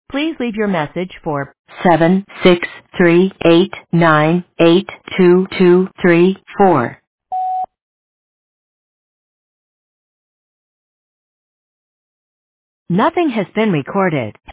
Please leave your message for 76389822234. Nothing has been recorded.